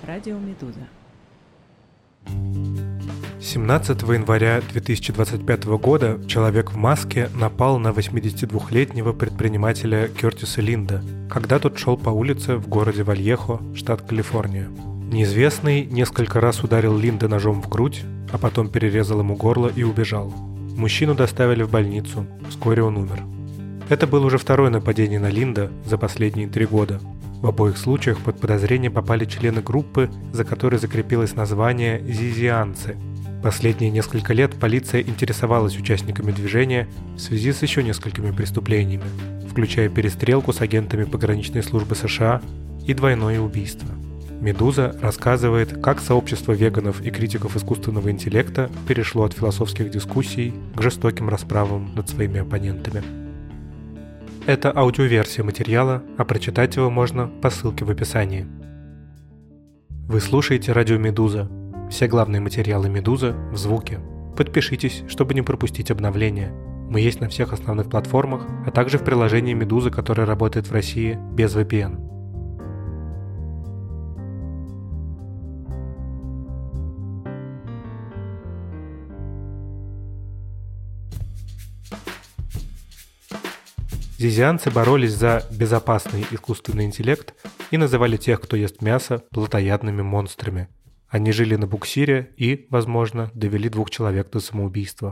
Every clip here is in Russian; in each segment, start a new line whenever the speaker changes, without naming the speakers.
Радио Медуза.
17 января 2025 года человек в маске напал на 82-летнего предпринимателя Кертиса Линда, когда тот шел по улице в городе Вальехо, штат Калифорния. Неизвестный несколько раз ударил Линда ножом в грудь, а потом перерезал ему горло и убежал. Мужчину доставили в больницу, вскоре он умер. Это было уже второе нападение на Линда за последние 3 года. В обоих случаях под подозрение попали члены группы, за которой закрепилось название «зизианцы». Последние несколько лет полиция интересовалась участниками движения в связи с еще несколькими преступлениями, включая перестрелку с агентами пограничной службы США и двойное убийство. «Медуза» рассказывает, как сообщество веганов и критиков искусственного интеллекта перешло от философских дискуссий к жестоким расправам над своими оппонентами. Это аудиоверсия материала, а прочитать его можно по ссылке в описании. Вы слушаете радио «Медуза». Все главные материалы «Медуза» в звуке. Подпишитесь, чтобы не пропустить обновления. Мы есть на всех основных платформах, а также в приложении «Медуза», которое работает в России без VPN. Зизианцы боролись за безопасный искусственный интеллект и называли тех, кто ест мясо, плотоядными монстрами. Они жили на буксире и, возможно, довели 2 человек до самоубийства.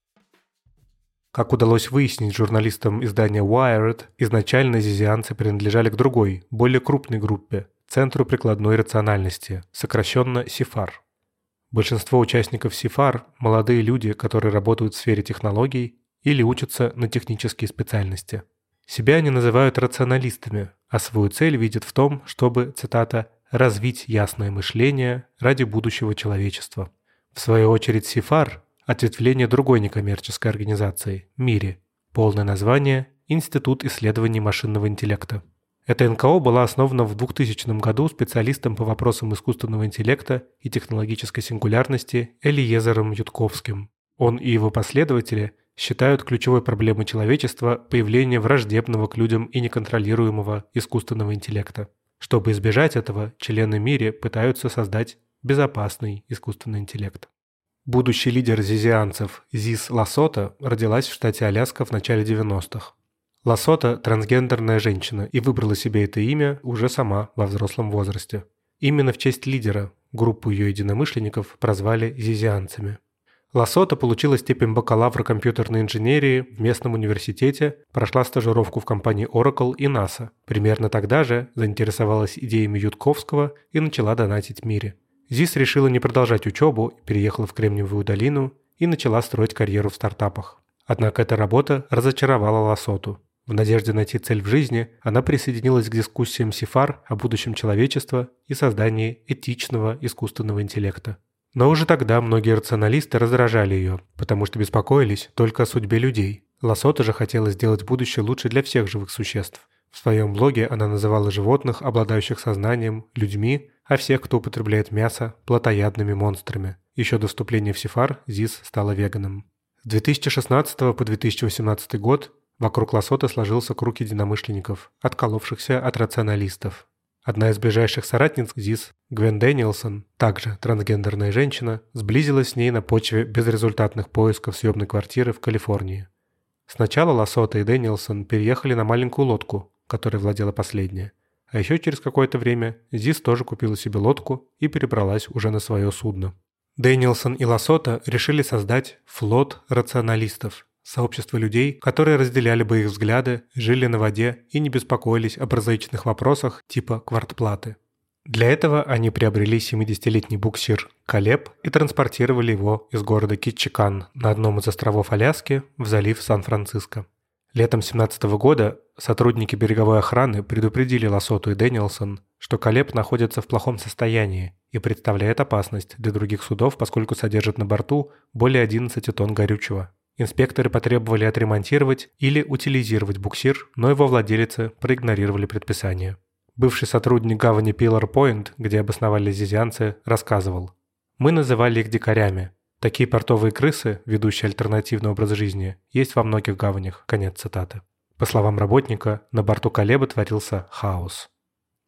Как удалось выяснить журналистам издания Wired, изначально зизианцы принадлежали к другой, более крупной группе – Центру прикладной рациональности, сокращенно СИФАР. Большинство участников СИФАР – молодые люди, которые работают в сфере технологий или учатся на технические специальности. Себя они называют рационалистами, а свою цель видят в том, чтобы, цитата, «развить ясное мышление ради будущего человечества». В свою очередь СИФАР – ответвление другой некоммерческой организации – МИРИ, полное название – Институт исследований машинного интеллекта. Эта НКО была основана в 2000 году специалистом по вопросам искусственного интеллекта и технологической сингулярности Элиезером Ютковским. Он и его последователи считают ключевой проблемой человечества появление враждебного к людям и неконтролируемого искусственного интеллекта. Чтобы избежать этого, члены МИРИ пытаются создать безопасный искусственный интеллект. Будущий лидер зизианцев Зис Ласота родилась в штате Аляска в начале 90-х. Ласота – трансгендерная женщина и выбрала себе это имя уже сама во взрослом возрасте. Именно в честь лидера группу ее единомышленников прозвали зизианцами. Ласота получила степень бакалавра компьютерной инженерии в местном университете, прошла стажировку в компании Oracle и NASA. Примерно тогда же заинтересовалась идеями Ютковского и начала донатить МИРИ. Зис решила не продолжать учебу, переехала в Кремниевую долину и начала строить карьеру в стартапах. Однако эта работа разочаровала Ласоту. В надежде найти цель в жизни она присоединилась к дискуссиям СИФАР о будущем человечества и создании этичного искусственного интеллекта. Но уже тогда многие рационалисты раздражали ее, потому что беспокоились только о судьбе людей. Ласота же хотела сделать будущее лучше для всех живых существ. В своем блоге она называла животных, обладающих сознанием, людьми, а всех, кто употребляет мясо, плотоядными монстрами. Еще до вступления в СИФАР Зис стала веганом. С 2016 по 2018 год вокруг Ласоты сложился круг единомышленников, отколовшихся от рационалистов. Одна из ближайших соратниц Зис, Гвен Дэниелсон, также трансгендерная женщина, сблизилась с ней на почве безрезультатных поисков съемной квартиры в Калифорнии. Сначала Ласота и Дэниелсон переехали на маленькую лодку, которой владела последняя. А еще через какое-то время Зис тоже купила себе лодку и перебралась уже на свое судно. Дэниелсон и Ласота решили создать флот рационалистов, сообщество людей, которые разделяли бы их взгляды, жили на воде и не беспокоились о прозаичных вопросах типа квартплаты. Для этого они приобрели 70-летний буксир «Колеб» и транспортировали его из города Кетчикан на одном из островов Аляски в залив Сан-Франциско. Летом 2017 года сотрудники береговой охраны предупредили Ласоту и Дэниелсон, что «Колеб» находится в плохом состоянии и представляет опасность для других судов, поскольку содержит на борту более 11 тонн горючего. Инспекторы потребовали отремонтировать или утилизировать буксир, но его владельцы проигнорировали предписание. Бывший сотрудник гавани Пилар-Пойнт, где обосновались зизианцы, рассказывал: «Мы называли их дикарями. Такие портовые крысы, ведущие альтернативный образ жизни, есть во многих гаванях». Конец цитаты. По словам работника, на борту «Колеба» творился хаос.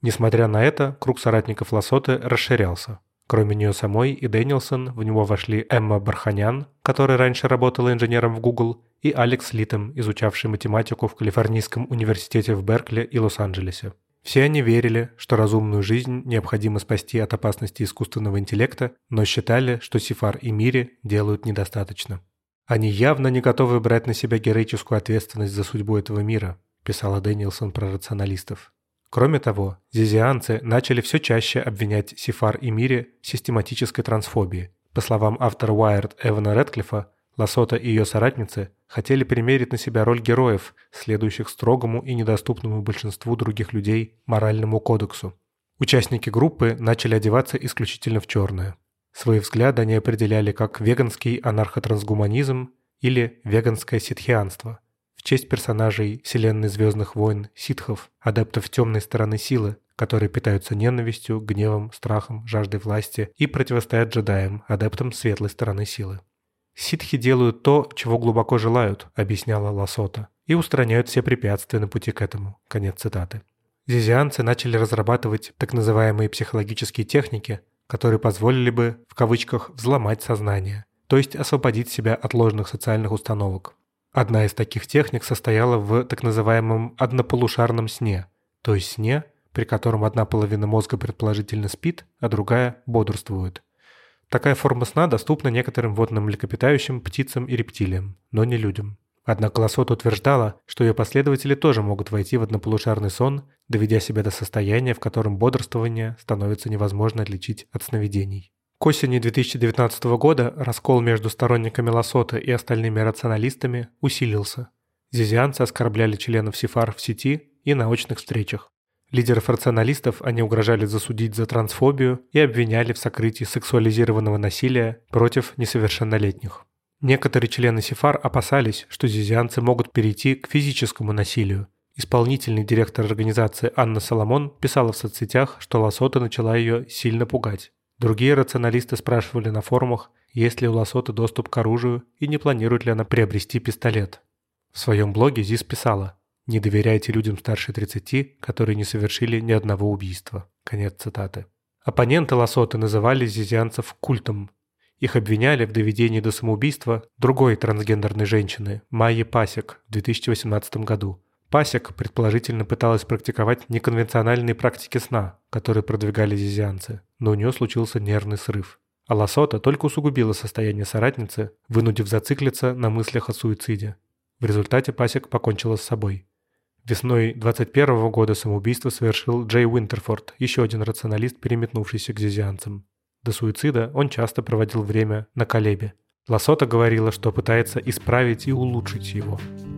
Несмотря на это, круг соратников Ласоты расширялся. Кроме нее самой и Дэнилсон, в него вошли Эмма Барханян, которая раньше работала инженером в Google, и Алекс Литтем, изучавший математику в Калифорнийском университете в Беркли и Лос-Анджелесе. Все они верили, что разумную жизнь необходимо спасти от опасности искусственного интеллекта, но считали, что Сифар и Мири делают недостаточно. «Они явно не готовы брать на себя героическую ответственность за судьбу этого мира», писала Дэнилсон про рационалистов. Кроме того, зизианцы начали все чаще обвинять Сифар и Мири в систематической трансфобии. По словам автора Wired Эвана Рэдклиффа, Ласота и ее соратницы хотели примерить на себя роль героев, следующих строгому и недоступному большинству других людей моральному кодексу. Участники группы начали одеваться исключительно в черное. Свои взгляды они определяли как веганский анархотрансгуманизм или веганское ситхианство, в честь персонажей вселенной «Звездных войн» ситхов, адептов темной стороны силы, которые питаются ненавистью, гневом, страхом, жаждой власти и противостоят джедаям, адептам светлой стороны силы. «Ситхи делают то, чего глубоко желают», — объясняла Ласота, «и устраняют все препятствия на пути к этому». Конец цитаты. Зизианцы начали разрабатывать так называемые психологические техники, которые позволили бы, в кавычках, «взломать сознание», то есть освободить себя от ложных социальных установок. Одна из таких техник состояла в так называемом однополушарном сне, то есть сне, при котором одна половина мозга предположительно спит, а другая бодрствует. Такая форма сна доступна некоторым водным млекопитающим, птицам и рептилиям, но не людям. Однако Ласота утверждала, что ее последователи тоже могут войти в однополушарный сон, доведя себя до состояния, в котором бодрствование становится невозможно отличить от сновидений. К осени 2019 года раскол между сторонниками Ласоты и остальными рационалистами усилился. Зизианцы оскорбляли членов Сифар в сети и на очных встречах. Лидеров рационалистов они угрожали засудить за трансфобию и обвиняли в сокрытии сексуализированного насилия против несовершеннолетних. Некоторые члены Сифар опасались, что зизианцы могут перейти к физическому насилию. Исполнительный директор организации Анна Соломон писала в соцсетях, что Ласота начала ее сильно пугать. Другие рационалисты спрашивали на форумах, есть ли у Ласоты доступ к оружию и не планирует ли она приобрести пистолет. В своем блоге Зиз писала: «Не доверяйте людям старше 30, которые не совершили ни одного убийства». Конец цитаты. Оппоненты Ласоты называли зизианцев культом. Их обвиняли в доведении до самоубийства другой трансгендерной женщины, Майи Пасек, в 2018 году. Пасек предположительно пыталась практиковать неконвенциональные практики сна, которые продвигали зизианцы, но у нее случился нервный срыв. А Ласота только усугубила состояние соратницы, вынудив зациклиться на мыслях о суициде. В результате Пасек покончила с собой. Весной 2021 года самоубийство совершил Джей Уинтерфорд, еще один рационалист, переметнувшийся к зизианцам. До суицида он часто проводил время на Калебе. Ласота говорила, что пытается исправить и улучшить его.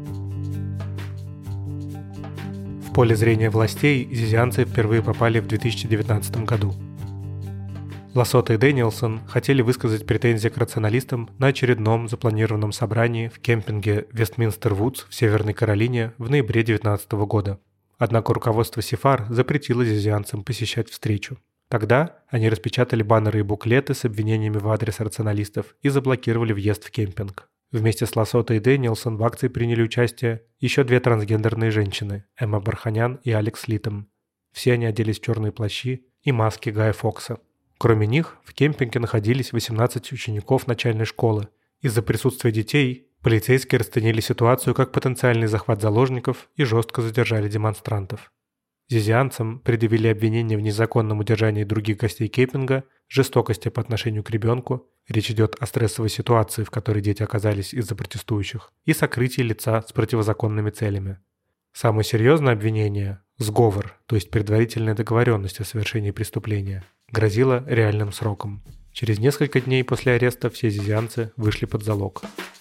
В поле зрения властей зизианцы впервые попали в 2019 году. Ласота и Дэнилсон хотели высказать претензии к рационалистам на очередном запланированном собрании в кемпинге Вестминстер-Вудс в Северной Каролине в ноябре 2019 года. Однако руководство Сифар запретило зизианцам посещать встречу. Тогда они распечатали баннеры и буклеты с обвинениями в адрес рационалистов и заблокировали въезд в кемпинг. Вместе с Ласотой и Дэнилсон в акции приняли участие еще две трансгендерные женщины – Эмма Барханян и Алекс Литтем. Все они оделись в черные плащи и маски Гая Фокса. Кроме них, в кемпинге находились 18 учеников начальной школы. Из-за присутствия детей полицейские расценили ситуацию как потенциальный захват заложников и жестко задержали демонстрантов. Зизианцам предъявили обвинения в незаконном удержании других гостей кемпинга, жестокости по отношению к ребенку, речь идет о стрессовой ситуации, в которой дети оказались из-за протестующих, и сокрытии лица с противозаконными целями. Самое серьезное обвинение – сговор, то есть предварительная договоренность о совершении преступления, грозило реальным сроком. Через несколько дней после ареста все зизианцы вышли под залог.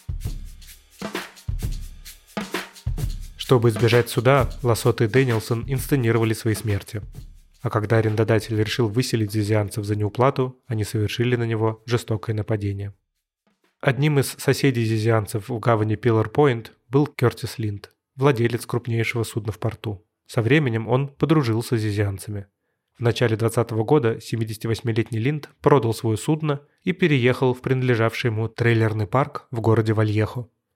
Чтобы избежать суда, Ласота и Дэнилсон инсценировали свои смерти. А когда арендодатель решил выселить зизианцев за неуплату, они совершили на него жестокое нападение. Одним из соседей зизианцев в гавани Пиллар-Пойнт был Кертис Линд, владелец крупнейшего судна в порту. Со временем он подружился с зизианцами. В начале 2020 года 78-летний Линд продал свое судно и переехал в принадлежавший ему трейлерный парк в городе Вальехо.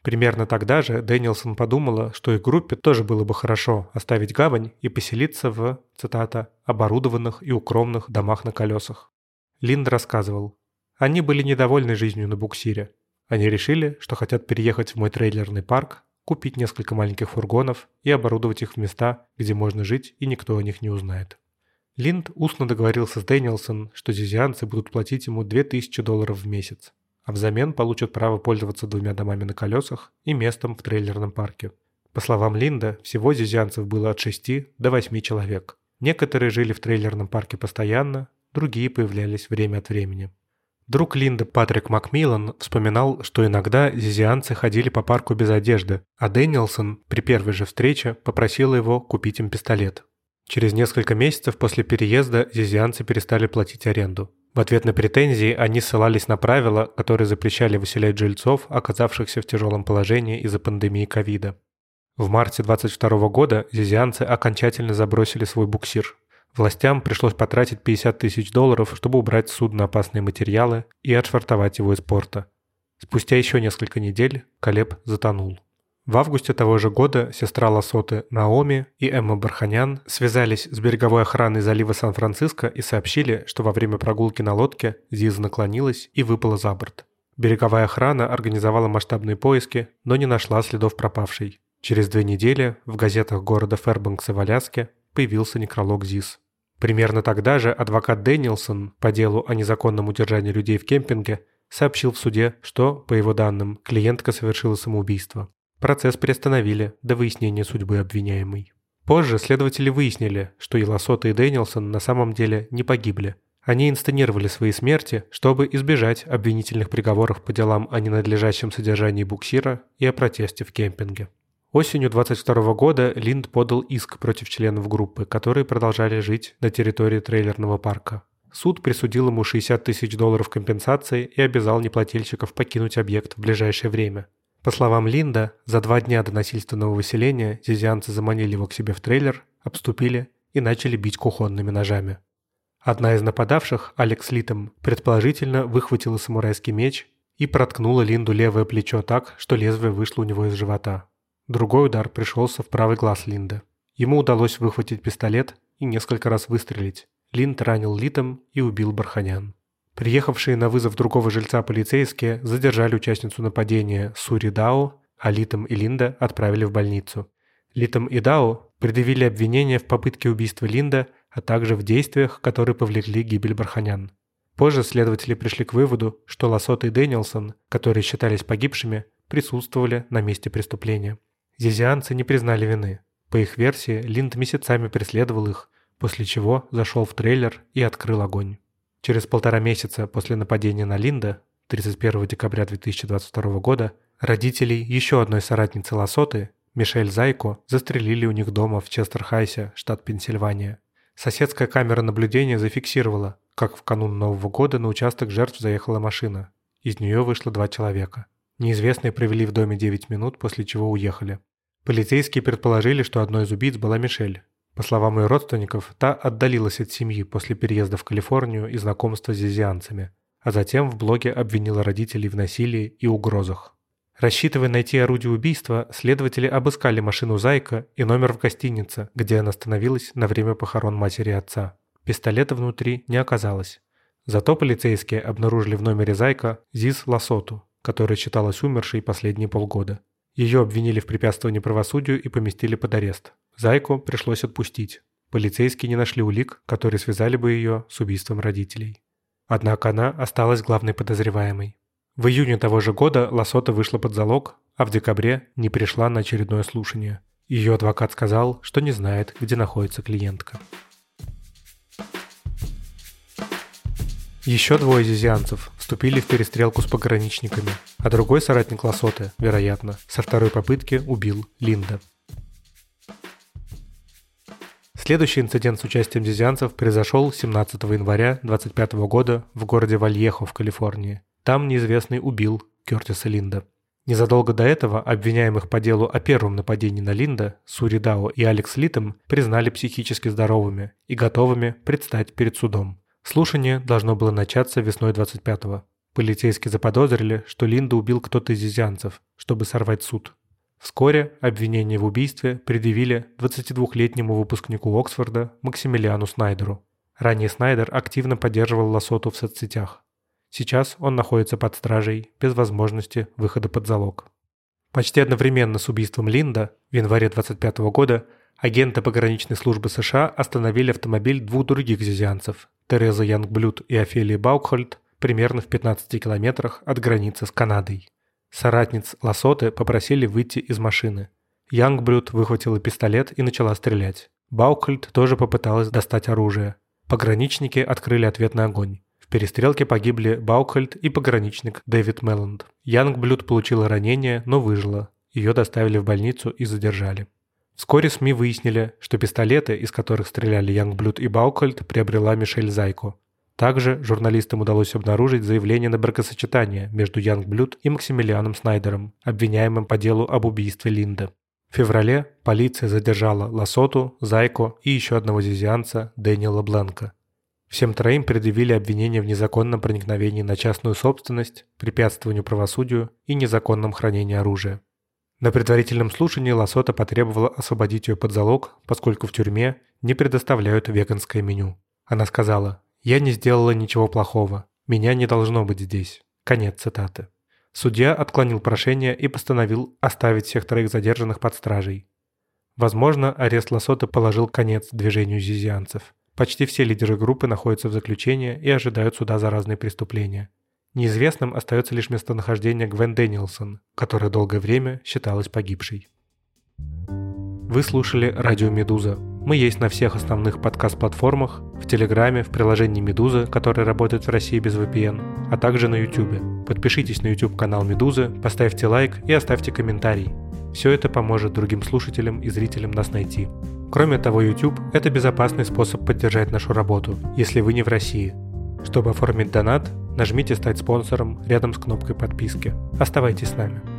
Примерно тогда же Дэнилсон подумала, что их группе тоже было бы хорошо оставить гавань и поселиться в, цитата, «оборудованных и укромных домах на колесах». Линд рассказывал: «Они были недовольны жизнью на буксире. Они решили, что хотят переехать в мой трейлерный парк, купить несколько маленьких фургонов и оборудовать их в места, где можно жить и никто о них не узнает». Линд устно договорился с Дэнилсон, что зизианцы будут платить ему $2000 в месяц, а взамен получат право пользоваться 2 домами на колесах и местом в трейлерном парке. По словам Линда, всего зизианцев было от 6 до 8 человек. Некоторые жили в трейлерном парке постоянно, другие появлялись время от времени. Друг Линда Патрик Макмиллан вспоминал, что иногда зизианцы ходили по парку без одежды, а Дэнилсон при первой же встрече попросила его купить им пистолет. Через несколько месяцев после переезда зизианцы перестали платить аренду. В ответ на претензии они ссылались на правила, которые запрещали выселять жильцов, оказавшихся в тяжелом положении из-за пандемии ковида. В марте 2022 года зизианцы окончательно забросили свой буксир. Властям пришлось потратить $50 000, чтобы убрать с судна опасные материалы и отшвартовать его из порта. Спустя еще несколько недель Калеб затонул. В августе того же года сестра Ласоты Наоми и Эмма Барханян связались с береговой охраной залива Сан-Франциско и сообщили, что во время прогулки на лодке Зиз наклонилась и выпала за борт. Береговая охрана организовала масштабные поиски, но не нашла следов пропавшей. Через 2 недели в газетах города Фэрбанкса в Аляске появился некролог Зиз. Примерно тогда же адвокат Дэнилсон по делу о незаконном удержании людей в кемпинге сообщил в суде, что, по его данным, клиентка совершила самоубийство. Процесс приостановили до выяснения судьбы обвиняемой. Позже следователи выяснили, что и Ласота, и Дэнилсон на самом деле не погибли. Они инсценировали свои смерти, чтобы избежать обвинительных приговоров по делам о ненадлежащем содержании буксира и о протесте в кемпинге. Осенью 2022 года Линд подал иск против членов группы, которые продолжали жить на территории трейлерного парка. Суд присудил ему $60 000 компенсации и обязал неплательщиков покинуть объект в ближайшее время. По словам Линда, за 2 дня до насильственного выселения зизианцы заманили его к себе в трейлер, обступили и начали бить кухонными ножами. Одна из нападавших, Алекс Литом, предположительно выхватила самурайский меч и проткнула Линду левое плечо так, что лезвие вышло у него из живота. Другой удар пришелся в правый глаз Линда. Ему удалось выхватить пистолет и несколько раз выстрелить. Линд ранил Литом и убил Барханян. Приехавшие на вызов другого жильца полицейские задержали участницу нападения Сури Дао, а Литом и Линда отправили в больницу. Литом и Дао предъявили обвинения в попытке убийства Линда, а также в действиях, которые повлекли гибель Барханян. Позже следователи пришли к выводу, что Ласота и Дэнилсон, которые считались погибшими, присутствовали на месте преступления. Зизианцы не признали вины. По их версии, Линд месяцами преследовал их, после чего зашел в трейлер и открыл огонь. Через 1,5 месяца после нападения на Линда, 31 декабря 2022 года, родителей еще одной соратницы Ласоты, Мишель Зайко, застрелили у них дома в Честерхайсе, штат Пенсильвания. Соседская камера наблюдения зафиксировала, как в канун Нового года на участок жертв заехала машина. Из нее вышло 2 человека. Неизвестные провели в доме 9 минут, после чего уехали. Полицейские предположили, что одной из убийц была Мишель. По словам ее родственников, та отдалилась от семьи после переезда в Калифорнию и знакомства с зизианцами, а затем в блоге обвинила родителей в насилии и угрозах. Рассчитывая найти орудие убийства, следователи обыскали машину Зайка и номер в гостинице, где она остановилась на время похорон матери и отца. Пистолета внутри не оказалось. Зато полицейские обнаружили в номере Зайка Зиз Ласоту, которая считалась умершей последние полгода. Ее обвинили в препятствовании правосудию и поместили под арест. Зайку пришлось отпустить. Полицейские не нашли улик, которые связали бы ее с убийством родителей. Однако она осталась главной подозреваемой. В июне того же года Ласота вышла под залог, а в декабре не пришла на очередное слушание. Ее адвокат сказал, что не знает, где находится клиентка. Еще 2 зизианцев вступили в перестрелку с пограничниками, а другой соратник Ласоты, вероятно, со второй попытки убил Линда. Следующий инцидент с участием зизианцев произошел 17 января 2025 года в городе Вальехо в Калифорнии. Там неизвестный убил Кертиса Линда. Незадолго до этого обвиняемых по делу о первом нападении на Линда, Сури Дао и Алекс Литом признали психически здоровыми и готовыми предстать перед судом. Слушание должно было начаться весной 25-го. Полицейские заподозрили, что Линда убил кто-то из зизианцев, чтобы сорвать суд. Вскоре обвинение в убийстве предъявили 22-летнему выпускнику Оксфорда Максимилиану Снайдеру. Ранее Снайдер активно поддерживал Ласоту в соцсетях. Сейчас он находится под стражей, без возможности выхода под залог. Почти одновременно с убийством Линда, в январе 1925 года, агенты пограничной службы США остановили автомобиль двух других зизианцев – Терезы Янгблюд и Офелии Баукхольд, примерно в 15 километрах от границы с Канадой. Соратниц Ласоты попросили выйти из машины. Янгблюд выхватила пистолет и начала стрелять. Баукхольд тоже попыталась достать оружие. Пограничники открыли ответный огонь. В перестрелке погибли Баукхольд и пограничник Дэвид Мелланд. Янгблюд получила ранение, но выжила. Ее доставили в больницу и задержали. Вскоре СМИ выяснили, что пистолеты, из которых стреляли Янгблюд и Баукхольд, приобрела Мишель Зайко. Также журналистам удалось обнаружить заявление на бракосочетание между Янгблюд и Максимилианом Снайдером, обвиняемым по делу об убийстве Линды. В феврале полиция задержала Ласоту, Зайко и еще одного зизианца Дэниела Бленка. Всем троим предъявили обвинения в незаконном проникновении на частную собственность, препятствованию правосудию и незаконном хранении оружия. На предварительном слушании Ласота потребовала освободить ее под залог, поскольку в тюрьме не предоставляют веганское меню. Она сказала: «Я не сделала ничего плохого. Меня не должно быть здесь». Конец цитаты. Судья отклонил прошение и постановил оставить всех троих задержанных под стражей. Возможно, арест Ласоты положил конец движению зизианцев. Почти все лидеры группы находятся в заключении и ожидают суда за разные преступления. Неизвестным остается лишь местонахождение Гвен Дэнилсон, которая долгое время считалась погибшей. Вы слушали радио «Медуза». Мы есть на всех основных подкаст-платформах, в Телеграме, в приложении «Медуза», которое работает в России без VPN, а также на YouTube. Подпишитесь на YouTube-канал «Медузы», поставьте лайк и оставьте комментарий. Все это поможет другим слушателям и зрителям нас найти. Кроме того, YouTube – это безопасный способ поддержать нашу работу, если вы не в России. Чтобы оформить донат, нажмите «Стать спонсором» рядом с кнопкой подписки. Оставайтесь с нами.